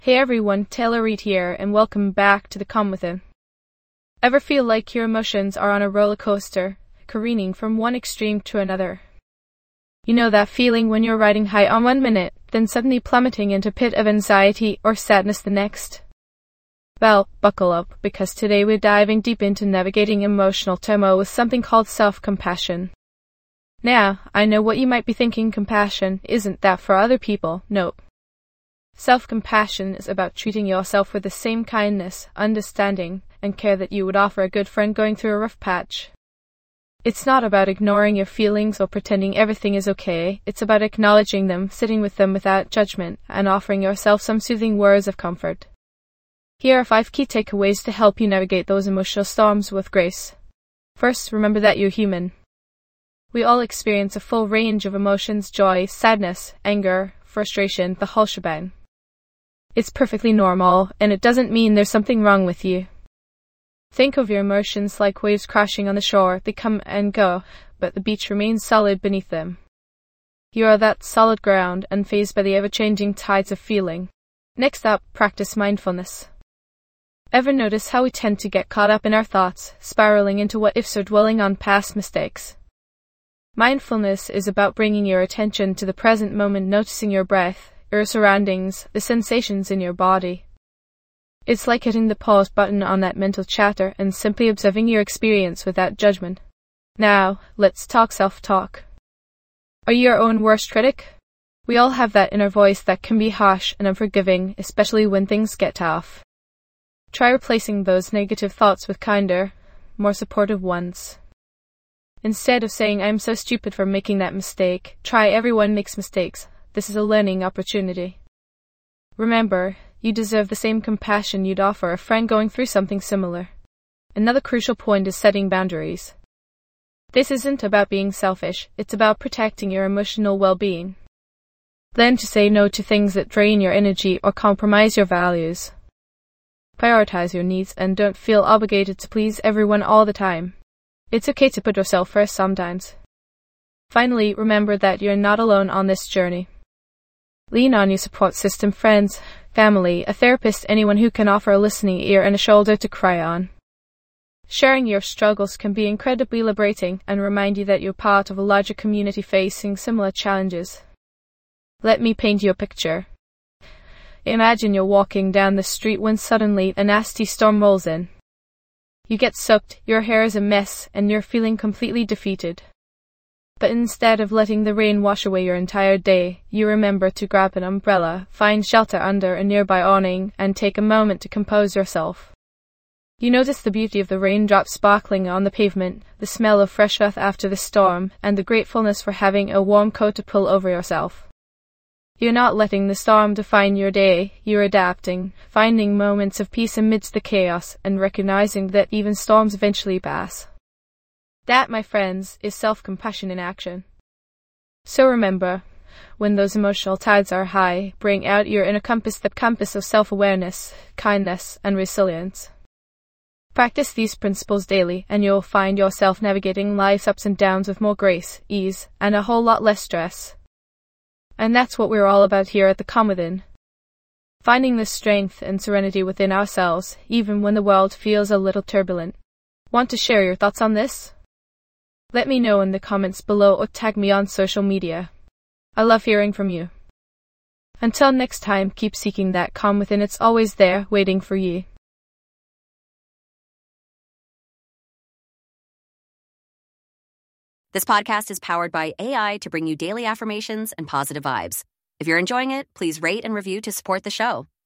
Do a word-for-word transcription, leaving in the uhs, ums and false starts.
Hey everyone, Taylor Reid here, and welcome back to the Calm Within. Ever feel like your emotions are on a roller coaster, careening from one extreme to another? You know that feeling when you're riding high on one minute, then suddenly plummeting into a pit of anxiety or sadness the next? Well, buckle up, because today we're diving deep into navigating emotional turmoil with something called self-compassion. Now, I know what you might be thinking. Compassion isn't that for other people. Nope. Self-compassion is about treating yourself with the same kindness, understanding, and care that you would offer a good friend going through a rough patch. It's not about ignoring your feelings or pretending everything is okay. It's about acknowledging them, sitting with them without judgment, and offering yourself some soothing words of comfort. Here are five key takeaways to help you navigate those emotional storms with grace. First, remember that you're human. We all experience a full range of emotions: joy, sadness, anger, frustration, the whole shebang. It's perfectly normal, and it doesn't mean there's something wrong with you. Think of your emotions like waves crashing on the shore. They come and go, but the beach remains solid beneath them. You are that solid ground, unfazed by the ever-changing tides of feeling. Next up, practice mindfulness. Ever notice how we tend to get caught up in our thoughts, spiraling into what-ifs or dwelling on past mistakes? Mindfulness is about bringing your attention to the present moment, noticing your breath, your surroundings, the sensations in your body. It's like hitting the pause button on that mental chatter and simply observing your experience without judgment. Now, let's talk self-talk. Are you your own worst critic? We all have that inner voice that can be harsh and unforgiving, especially when things get tough. Try replacing those negative thoughts with kinder, more supportive ones. Instead of saying, "I'm so stupid for making that mistake," try, "Everyone makes mistakes. This is a learning opportunity." Remember, you deserve the same compassion you'd offer a friend going through something similar. Another crucial point is setting boundaries. This isn't about being selfish, it's about protecting your emotional well-being. Learn to say no to things that drain your energy or compromise your values. Prioritize your needs and don't feel obligated to please everyone all the time. It's okay to put yourself first sometimes. Finally, remember that you're not alone on this journey. Lean on your support system: friends, family, a therapist, anyone who can offer a listening ear and a shoulder to cry on. Sharing your struggles can be incredibly liberating and remind you that you're part of a larger community facing similar challenges. Let me paint you a picture. Imagine you're walking down the street when suddenly a nasty storm rolls in. You get soaked, your hair is a mess, and you're feeling completely defeated. But instead of letting the rain wash away your entire day, you remember to grab an umbrella, find shelter under a nearby awning, and take a moment to compose yourself. You notice the beauty of the raindrops sparkling on the pavement, the smell of fresh earth after the storm, and the gratefulness for having a warm coat to pull over yourself. You're not letting the storm define your day, you're adapting, finding moments of peace amidst the chaos, and recognizing that even storms eventually pass. That, my friends, is self-compassion in action. So remember, when those emotional tides are high, bring out your inner compass, the compass of self-awareness, kindness, and resilience. Practice these principles daily, and you'll find yourself navigating life's ups and downs with more grace, ease, and a whole lot less stress. And that's what we're all about here at the Calm Within. Finding the strength and serenity within ourselves, even when the world feels a little turbulent. Want to share your thoughts on this? Let me know in the comments below or tag me on social media. I love hearing from you. Until next time, keep seeking that calm within. It's always there, waiting for you. This podcast is powered by A I to bring you daily affirmations and positive vibes. If you're enjoying it, please rate and review to support the show.